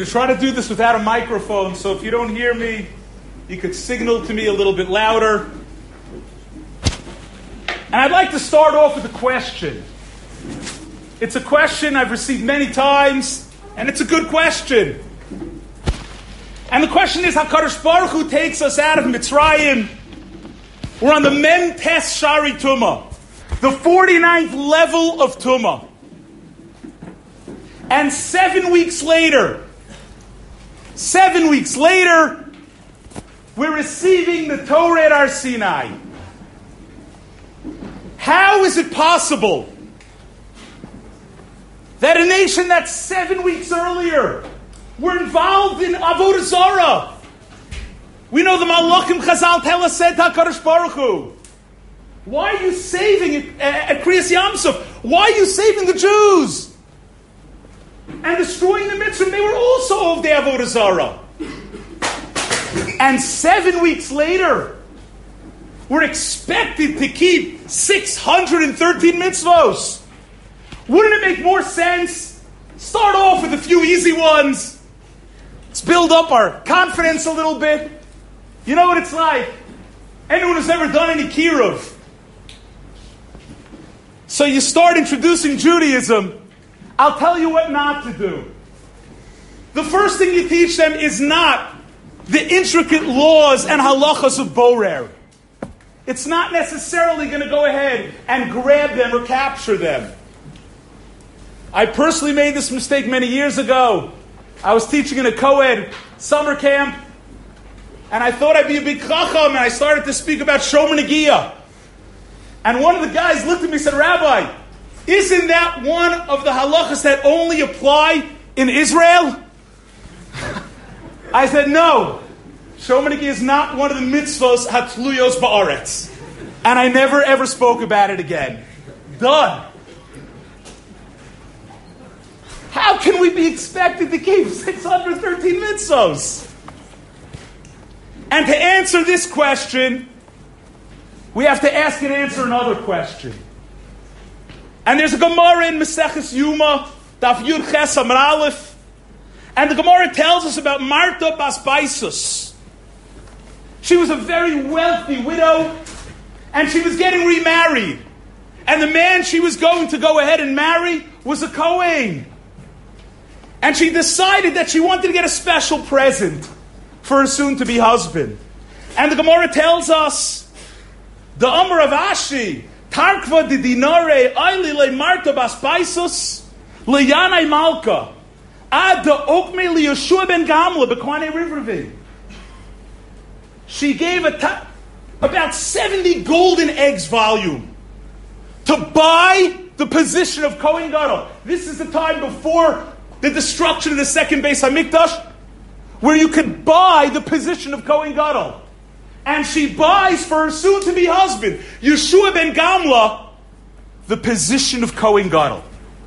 going to try to do this without a microphone, so if you don't hear me, you could signal to me a little bit louder. And I'd like to start off with a question. It's a question I've received many times, and it's a good question. And the question is, HaKadosh Baruch Hu takes us out of Mitzrayim. We're on the Mem Tes Shari Tumah, the 49th level of Tumah. And 7 weeks later, we're receiving the Torah at Har Sinai. How is it possible that a nation that 7 weeks earlier were involved in Avodah Zarah? We know the Malachim Chazal tell us, said HaKadosh Baruch Hu, why are you saving it at Kriyas Yamsuf? Why are you saving the Jews? And destroying the Mitzvah, they were also of the Avodah Zarah. And 7 weeks later, we're expected to keep 613 mitzvos. Wouldn't it make more sense? Start off with a few easy ones. Let's build up our confidence a little bit. You know what it's like? Anyone who's ever done any kiruv. So you start introducing Judaism. I'll tell you what not to do. The first thing you teach them is not the intricate laws and halachas of Borer. It's not necessarily going to go ahead and grab them or capture them. I personally made this mistake many years ago. I was teaching in a co-ed summer camp, and I thought I'd be a big chacham, and I started to speak about Shomer Negiah. And one of the guys looked at me and said, Rabbi, isn't that one of the halachas that only apply in Israel? I said, no. Shomer Negiah is not one of the mitzvos hatluyos ba'aretz. And I never ever spoke about it again. Done. How can we be expected to keep 613 mitzvos? And to answer this question, we have to ask and answer another question. And there's a Gemara in Maseches Yuma, Daf Yud Ches Amar Aleph, and the Gemara tells us about Marta Bas Baisus. She was a very wealthy widow, and she was getting remarried. And the man she was going to go ahead and marry was a Kohen. And she decided that she wanted to get a special present for her soon-to-be husband. And the Gemara tells us, the Amar of Ashi, Tarkva de dinare aili le Marta Bas Baisus le Yanai Malka ad de Okme le Yeshua ben Gamla bekwane Rivervin. She gave about 70 golden eggs volume to buy the position of Kohen Gadol. This is the time before the destruction of the second Beis HaMikdash, where you could buy the position of Kohen Gadol. And she buys for her soon-to-be husband, Yeshua ben Gamla, the position of Kohen Gadol.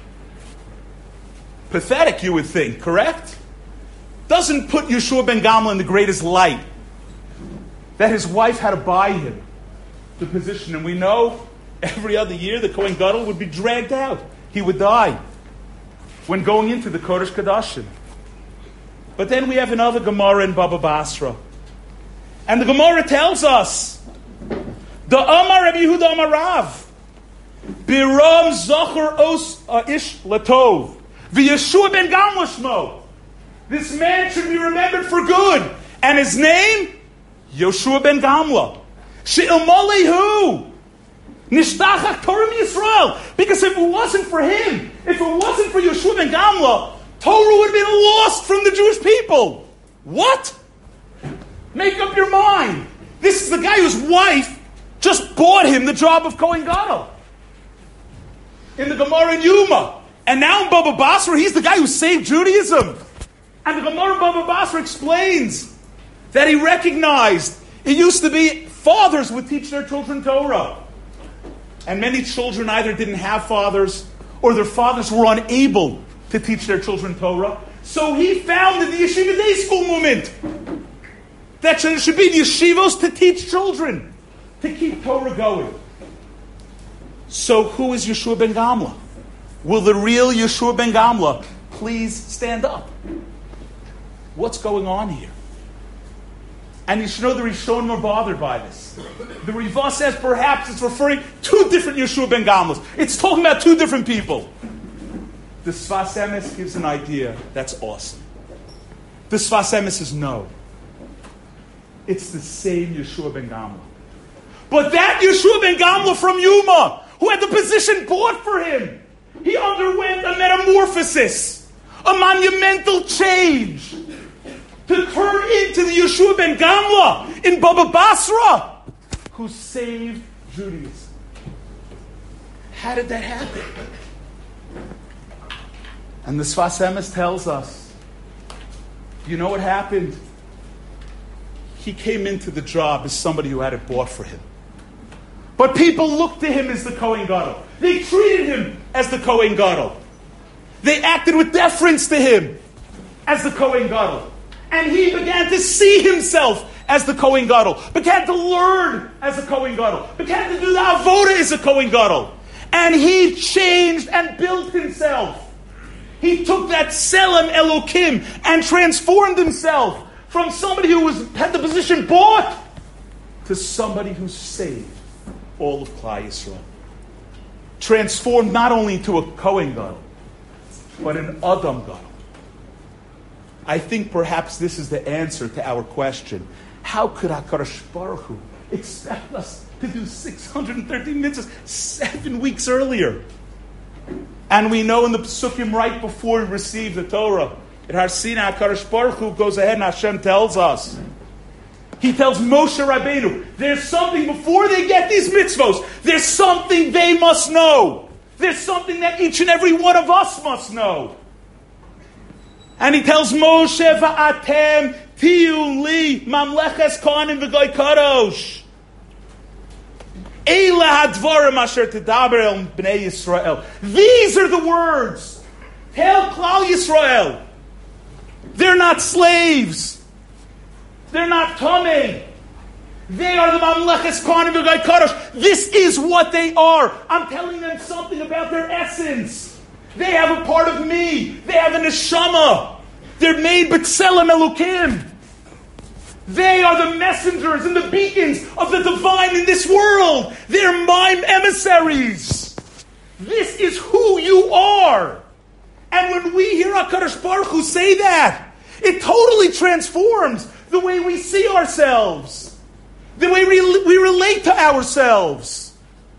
Pathetic, you would think, correct? Doesn't put Yeshua ben Gamla in the greatest light. That his wife had to buy him the position. And we know every other year the Kohen Gadol would be dragged out. He would die when going into the Kodesh Kodashim. But then we have another Gemara in Baba Basra. And the Gemara tells us, the Amar Rabbi Yehuda Amar Rav, Biram Zachor Os Ish Latov, V'Yeshua ben Gamla Shmo. This man should be remembered for good. And his name, Yeshua ben Gamla. She'ilmalehu Nishtachach Torah Yisrael. Because if it wasn't for him, if it wasn't for Yeshua ben Gamla, Torah would have been lost from the Jewish people. What? Make up your mind. This is the guy whose wife just bought him the job of Kohen Gadol in the Gemara in Yuma. And now in Baba Basra, he's the guy who saved Judaism. And the Gemara in Baba Basra explains that he recognized it used to be fathers would teach their children Torah. And many children either didn't have fathers or their fathers were unable to teach their children Torah. So he founded the Yeshiva Day School movement. That should be the yeshivos to teach children, to keep Torah going. So who is Yeshua ben Gamla? Will the real Yeshua ben Gamla please stand up? What's going on here? And you should know the Rishonim are bothered by this. The Riva says perhaps it's referring two different Yeshua ben Gamliels. It's talking about two different people. The Sfas Emes gives an idea that's awesome. The Sfas Emes says no. It's the same Yeshua ben Gamliel. But that Yeshua ben Gamliel from Yuma, who had the position bought for him, he underwent a metamorphosis, a monumental change, to turn into the Yeshua ben Gamliel in Baba Basra, who saved Judaism. How did that happen? And the Sfas Emes tells us, you know what happened? He came into the job as somebody who had it bought for him. But people looked to him as the Kohen Gadol. They treated him as the Kohen Gadol. They acted with deference to him as the Kohen Gadol. And he began to see himself as the Kohen Gadol. Began to learn as a Kohen Gadol. Began to do the Avodah as a Kohen Gadol. And he changed and built himself. He took that Selem Elokim and transformed himself from somebody who had the position bought to somebody who saved all of Klal Yisrael. Transformed not only into a Kohen Gadol, but an Adam Gadol. I think perhaps this is the answer to our question. How could HaKadosh Baruch Hu expect us to do 613 mitzvahs 7 weeks earlier? And we know in the Pesukim right before we receive the Torah, at Har Sinai, HaKadosh Baruch Hu goes ahead and Hashem tells us. He tells Moshe Rabbeinu, there's something before they get these mitzvos. There's something they must know. There's something that each and every one of us must know. And he tells Moshe, Va'atem tiyun li mamleches kohanim v'goy kadosh. Eila hadvarim asher tedaber el bnei Yisrael. These are the words. Tell Klal Yisrael. They're not slaves. They're not tamei. They are the mamleches kohanim v'goy kadosh. This is what they are. I'm telling them something about their essence. They have a part of me. They have a neshama. They're made b'tselem elukim. They are the messengers and the beacons of the divine in this world. They're my emissaries. This is who you are. And when we hear HaKadosh Baruch Hu say that, it totally transforms the way we see ourselves. The way we relate to ourselves.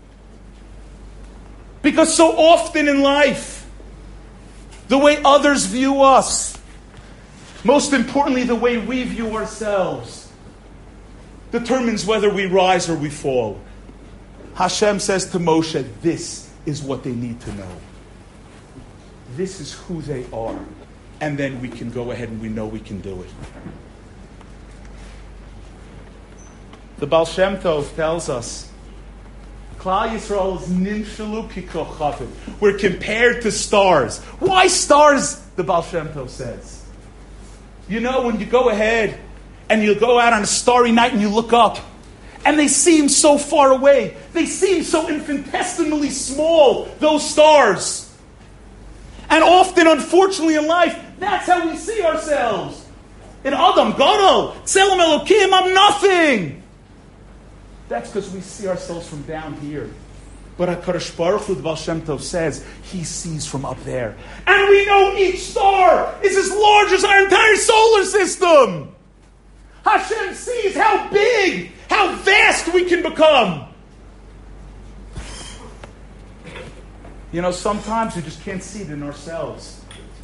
Because so often in life, the way others view us, most importantly, the way we view ourselves, determines whether we rise or we fall. Hashem says to Moshe, this is what they need to know. This is who they are. And then we can go ahead and we know we can do it. The Baal Shem Tov tells us, Klal Yisrael is nimshalu kikochavim. We're compared to stars. Why stars? The Baal Shem Tov says. You know, when you go ahead and you go out on a starry night and you look up, and they seem so far away. They seem so infinitesimally small, those stars. And often, unfortunately, in life, that's how we see ourselves. In Adam, Gadol, Tselem Elokim, I'm nothing. That's because we see ourselves from down here. But HaKadosh Baruch Hu, the Baal Shem Tov says, he sees from up there. And we know each star is as large as our entire solar system. Hashem sees how big, how vast we can become. You know, sometimes we just can't see it in ourselves.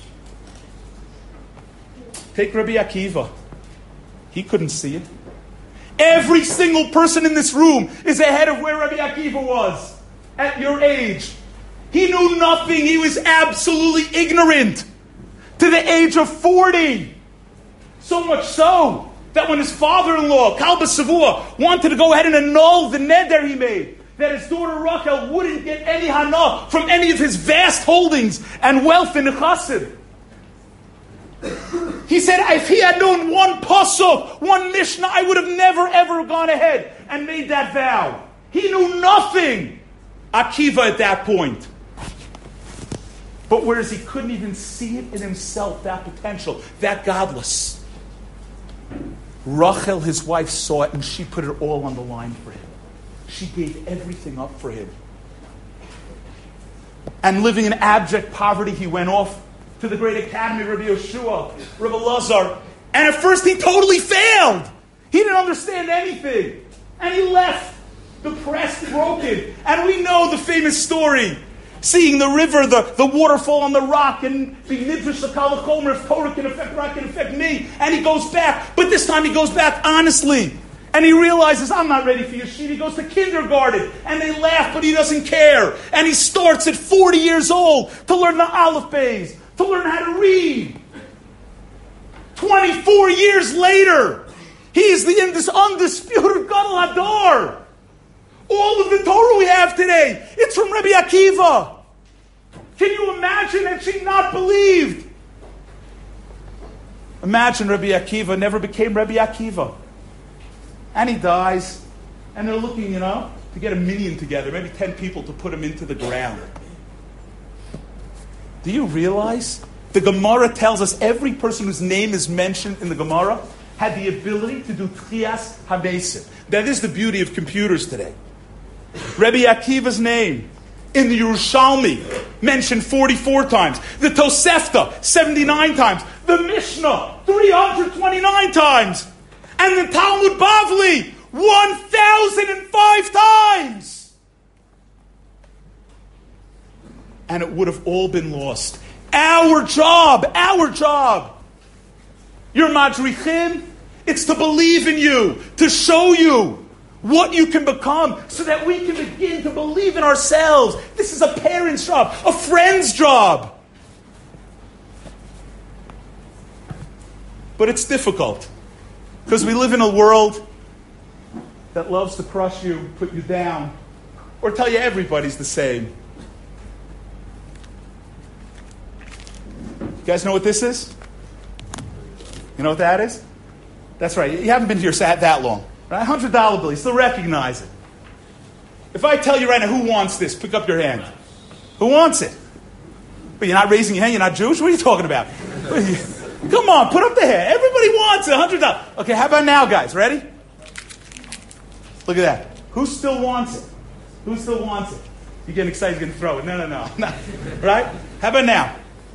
Take Rabbi Akiva. He couldn't see it. Every single person in this room is ahead of where Rabbi Akiva was at your age. He knew nothing. He was absolutely ignorant to the age of 40. So much so that when his father-in-law, Kalba Savua, wanted to go ahead and annul the neder he made, that his daughter Rachel wouldn't get any hana from any of his vast holdings and wealth in Chassid. He said, if he had known one pasuk, one mishnah, I would have never ever gone ahead and made that vow. He knew nothing, Akiva, at that point. But whereas he couldn't even see it in himself, that potential, that godless. Rachel, his wife, saw it, and she put it all on the line for him. She gave everything up for him. And living in abject poverty, he went off to the great academy, Rabbi Yeshua, Rabbi Lazar. And at first he totally failed. He didn't understand anything. And he left depressed, broken. And we know the famous story. Seeing the river, the waterfall on the rock, and being Nidrash the Kalachomer, if Torah can affect rock, can affect me. And he goes back. But this time he goes back honestly. And he realizes, I'm not ready for yeshiva. He goes to kindergarten. And they laugh, but he doesn't care. And he starts at 40 years old to learn the Aleph Beis, to learn how to read. 24 years later, he is this undisputed Gadol Hador. All of the Torah we have today, it's from Rabbi Akiva. Can you imagine that she not believed? Imagine Rabbi Akiva never became Rabbi Akiva. And he dies, and they're looking, to get a minyan together, maybe 10 people to put him into the ground. Do you realize? The Gemara tells us every person whose name is mentioned in the Gemara had the ability to do Tchias HaMesim. That is the beauty of computers today. Rabbi Akiva's name in the Yerushalmi mentioned 44 times. The Tosefta, 79 times. The Mishnah, 329 times. And the Talmud Bavli, 1,005 times. And it would have all been lost. Our job. Your madrichim, it's to believe in you, to show you what you can become so that we can begin to believe in ourselves. This is a parent's job, a friend's job. But it's difficult because we live in a world that loves to crush you, put you down, or tell you everybody's the same. You guys know what this is? You know what that is? That's right. You haven't been here that long. Right? $100 bill. You still recognize it. If I tell you right now, who wants this? Pick up your hand. Who wants it? But you're not raising your hand. You're not Jewish? What are you talking about? Come on, put up the hand. Everybody wants it. $100. Okay, how about now, guys? Ready? Look at that. Who still wants it? Who still wants it? You're getting excited. You're going to throw it. No. Right? How about now?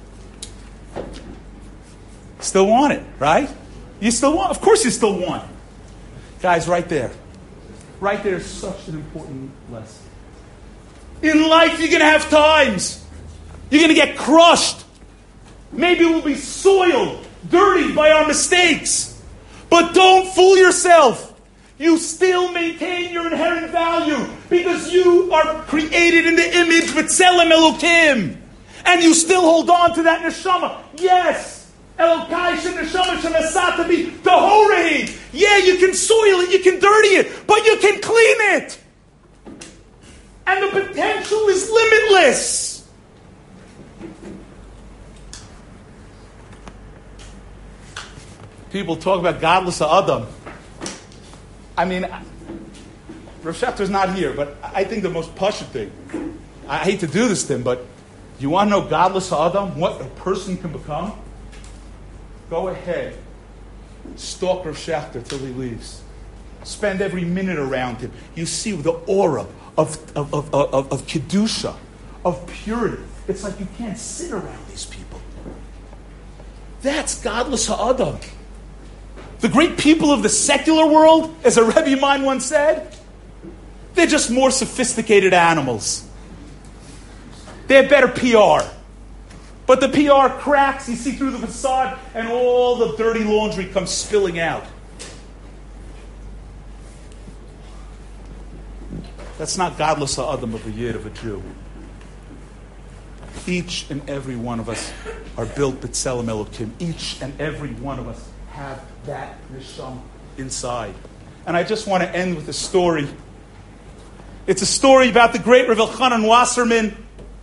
Still want it, right? You still want? Of course you still want it. Guys, right there. Right there is such an important lesson. In life, you're going to have times. You're going to get crushed. Maybe we'll be soiled, dirtied by our mistakes. But don't fool yourself. You still maintain your inherent value because you are created in the image B'Tselem Elokim. And you still hold on to that neshama. Yes. Elokai Neshama Shemasata bi Tahorehi. Yeah, you can soil it, you can dirty it, but you can clean it. And the potential is limitless. People talk about godless Adam. I mean, Rav Shechter's not here, but I think the most pashut thing, I hate to do this to him, but you want to know godless Adam, what a person can become? Go ahead. Stalk Rav Shechter till he leaves. Spend every minute around him. You see the aura of Kedusha, of purity. It's like you can't sit around these people. That's godless ha'adam. The great people of the secular world, as a Rebbe of mine once said, they're just more sophisticated animals. They have better PR. But the PR cracks, you see through the facade, and all the dirty laundry comes spilling out. That's not godless ha'adam of a Yid, of a Jew. Each and every one of us are built B'Tselem Elokim. Each and every one of us have that neshama inside. And I just want to end with a story. It's a story about the great Rav Elchanan Wasserman,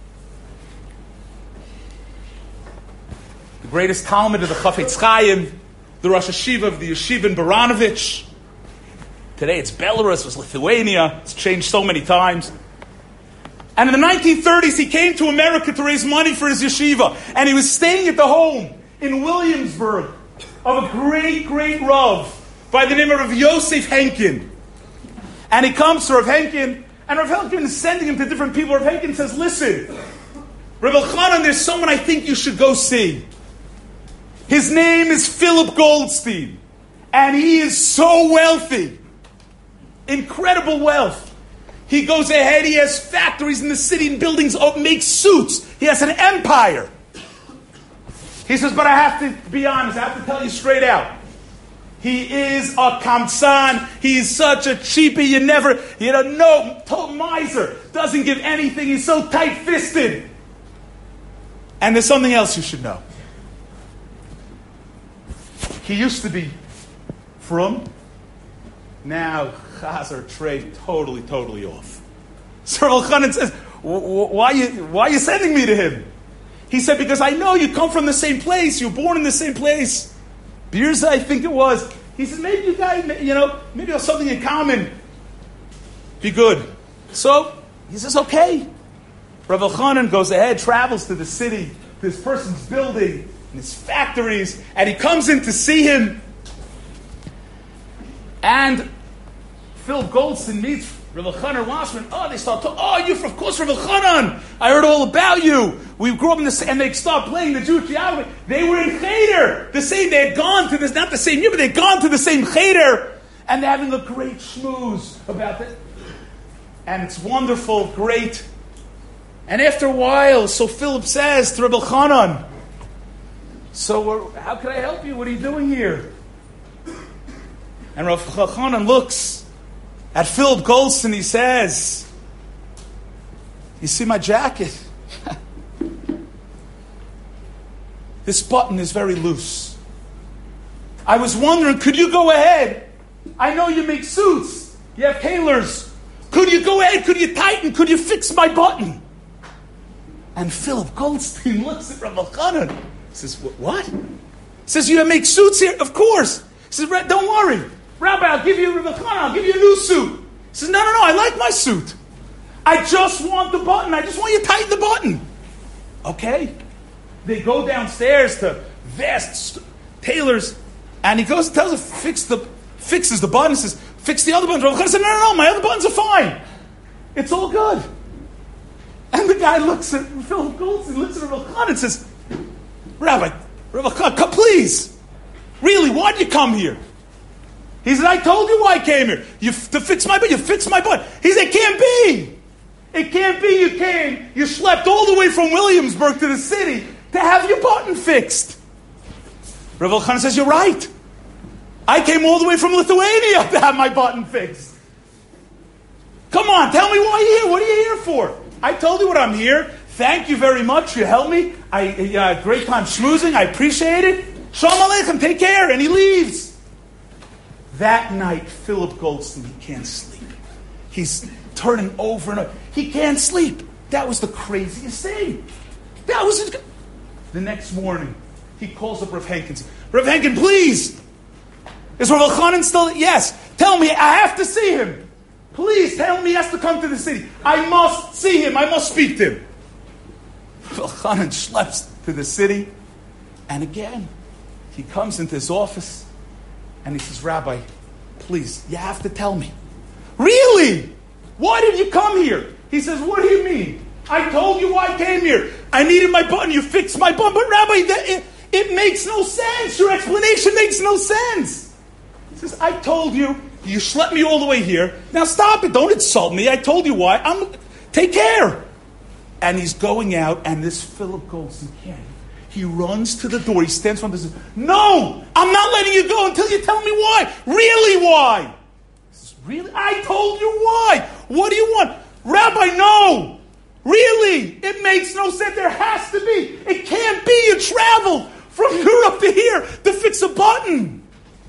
the greatest Talmud of the Chafetz Chaim, the Rosh Hashiva of the Yeshiva in Baranovich. Today it's Belarus, it was Lithuania. It's changed so many times. And in the 1930s, he came to America to raise money for his yeshiva. And he was staying at the home in Williamsburg of a great, great Rav, by the name of Rav Yosef Henkin. And he comes to Rav Henkin, and Rav Henkin is sending him to different people. Rav Henkin says, listen, Rav Elchanan, there's someone I think you should go see. His name is Philip Goldstein, and he is so wealthy. Incredible wealth. He goes ahead, he has factories in the city and buildings, makes suits. He has an empire. He says, but I have to be honest, I have to tell you straight out. He is a kamsan. He's such a cheapie. Total miser. Doesn't give anything. He's so tight-fisted. And there's something else you should know. He used to be from. Now, Chazer trade totally off. So Rav Elchanan says, why are you sending me to him? He said, because I know you come from the same place. You were born in the same place. Birza, I think it was. He said, maybe you guys, maybe you have something in common. Be good. So, he says, okay. Rav Elchanan goes ahead, travels to the city, to this person's building, and his factories, and he comes in to see him. And Philip Goldstein meets Rav Elchanan Washman. They start talking. You're of course Rav Elchanan. I heard all about you. We grew up in this, and they start playing the Jewish Yahweh. They were in Cheder. They had gone to this, not the same year, but they'd gone to the same Cheder. And they're having a great schmooze about it. And it's wonderful, great. And after a while, so Philip says to Rav Elchanan, so how can I help you? What are you doing here? And Rav Elchanan looks at Philip Goldstein, he says, you see my jacket? This button is very loose. I was wondering, could you go ahead? I know you make suits. You have tailors. Could you go ahead? Could you tighten? Could you fix my button? And Philip Goldstein looks at Rav Elchanan. He says, what? He says, you make suits here? Of course. He says, don't worry. Rabbi, I'll give you a new suit. He says, no, I like my suit. I just want the button. I just want you to tighten the button. Okay. They go downstairs to vast tailors, and he goes and tells her, fixes the button, says, fix the other buttons. Rabbi says, no, my other buttons are fine. It's all good. And the guy looks at Philip Goldstein, looks at Rabbi Khan and says, Rabbi Khan, come please. Really, why'd you come here? He said, I told you why I came here. To fix my butt. You fixed my butt. He said, it can't be. It can't be you came. You schlepped all the way from Williamsburg to the city to have your button fixed. Rav Elchanan says, you're right. I came all the way from Lithuania to have my button fixed. Come on, tell me why you're here. What are you here for? I told you what I'm here. Thank you very much. You helped me. Great time schmoozing. I appreciate it. Shalom Aleichem. Take care. And he leaves. That night, Philip Goldstein, he can't sleep. He's turning over and over. He can't sleep. That was the craziest thing. The next morning, he calls up Rav Henkin. Rav Henkin, please. Is Rav Elchanan still? Yes. Tell me, I have to see him. Please tell me he has to come to the city. I must see him. I must speak to him. Rav Elchanan schleps to the city. And again, he comes into his office. And he says, Rabbi, please, you have to tell me. Really? Why did you come here? He says, what do you mean? I told you why I came here. I needed my button. You fixed my button. But Rabbi, it makes no sense. Your explanation makes no sense. He says, I told you. You schlepped me all the way here. Now stop it. Don't insult me. I told you why. Take care. And he's going out, and this Philip Goldstein can't. He runs to the door. He stands front and says, no, I'm not letting you go until you tell me why. Really, why? He says, really? I told you why. What do you want? Rabbi, no. Really? It makes no sense. There has to be. It can't be. You traveled from Europe to here to fix a button.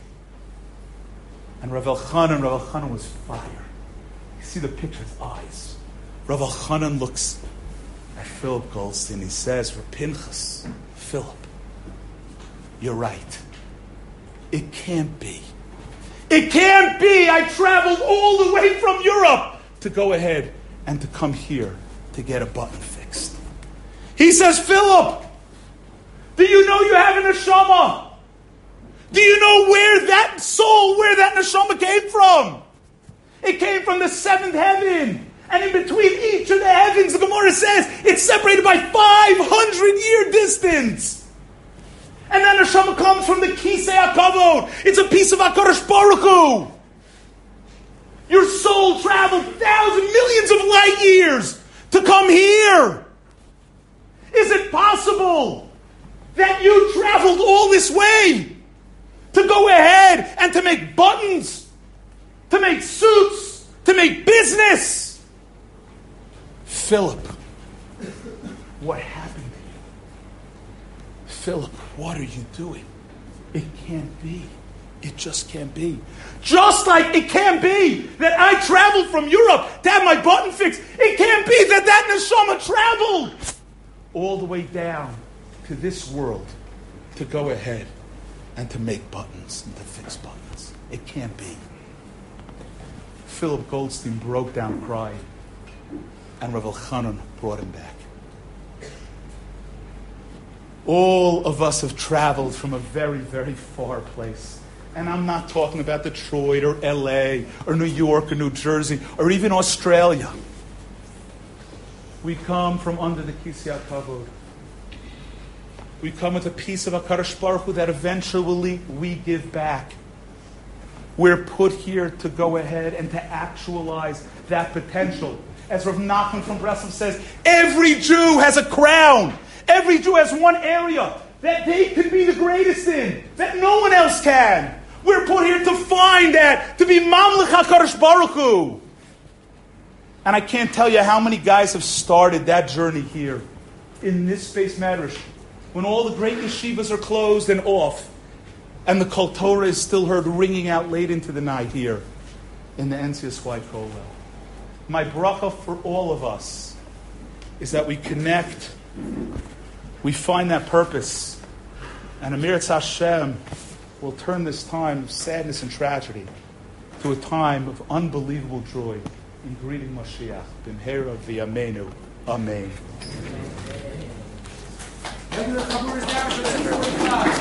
And Rav Elchanan was fire. You see the picture, his eyes. Rav Elchanan looks at Philip Goldstein. He says, Rav Pinchas, Philip, you're right. It can't be. It can't be. I traveled all the way from Europe to go ahead and to come here to get a button fixed. He says, Philip, do you know you have an neshama? Do you know where that soul, where that neshama came from? It came from the seventh heaven. And in between each of the heavens, the Gemara says, it's separated by 500-year distance. And that neshama comes from the Kisei HaKavod. It's a piece of HaKadosh Baruch Hu. Your soul traveled millions of light years to come here. Is it possible that you traveled all this way to go ahead and to make buttons, to make suits, to make business? Philip, what happened to you? Philip, what are you doing? It can't be. It just can't be. Just like it can't be that I traveled from Europe to have my button fixed. It can't be that neshama traveled all the way down to this world to go ahead and to make buttons and to fix buttons. It can't be. Philip Goldstein broke down crying, and Rav Elchanan brought him back. All of us have traveled from a very, very far place. And I'm not talking about Detroit or LA or New York or New Jersey or even Australia. We come from under the Kisei HaKavod. We come with a piece of HaKadosh Baruch Hu that eventually we give back. We're put here to go ahead and to actualize that potential. As Rav Nachman from Breslov says, every Jew has a crown. Every Jew has one area that they can be the greatest in, that no one else can. We're put here to find that, to be Mamlech HaKadosh Baruch Hu. And I can't tell you how many guys have started that journey here in this space Medrash, when all the great yeshivas are closed and off, and the Kol Torah is still heard ringing out late into the night here in the NCSY Kollel. My bracha for all of us is that we connect, we find that purpose, and Amir Hashem will turn this time of sadness and tragedy to a time of unbelievable joy in greeting Mashiach. B'mheira v'yameinu. Amen.